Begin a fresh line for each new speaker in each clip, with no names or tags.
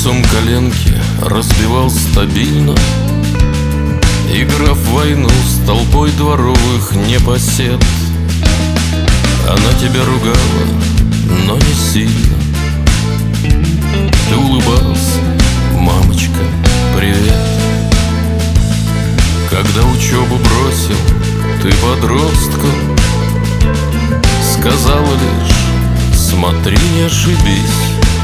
лицом коленки разбивал стабильно, игра в войну с толпой дворовых непосед. Она тебя ругала, но не сильно. Ты улыбался: мамочка, привет. Когда учебу бросил, ты подростком сказала лишь: смотри, не ошибись.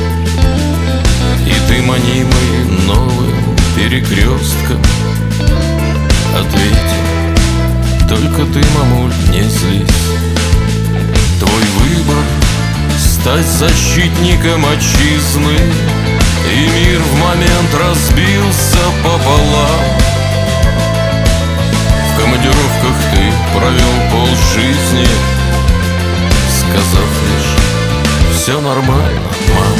И ты, манимый новым перекрестком, ответил: только ты, мамуль, не злись. Твой выбор — стать защитником отчизны, и мир в момент разбился пополам. В командировках ты провел полжизни, сказав лишь: все нормально, мам.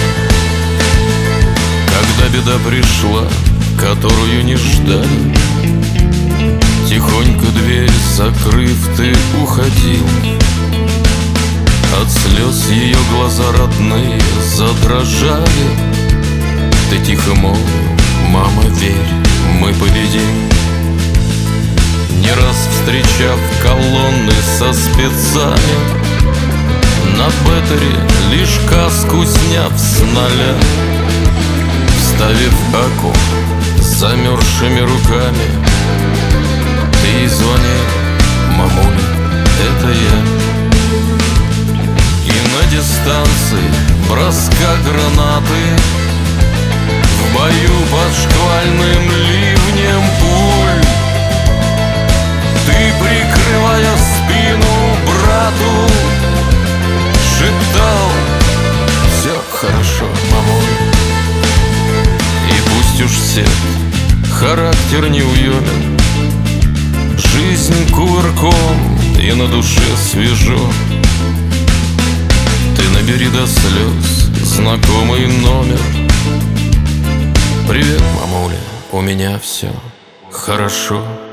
Когда беда пришла, которую не ждали, тихонько дверь закрыв, ты уходил. От слез ее глаза родные задрожали. Ты тихо молвил: мама, верь, мы победим. Не раз встречав колонны со спецами, на беттере лишь каску сняв с нуля, вставив аку замерзшими руками, ты звонил: мамуля, это я. И на дистанции броска гранаты, в бою под шквальным ливнем пуль, ты, прикрывая спину брату, шептал: все хорошо, мамуль. И пусть уж все характер неуемен, жизнь кувырком и на душе свежо, ты набери до слез знакомый номер: привет, мамуля, у меня все хорошо.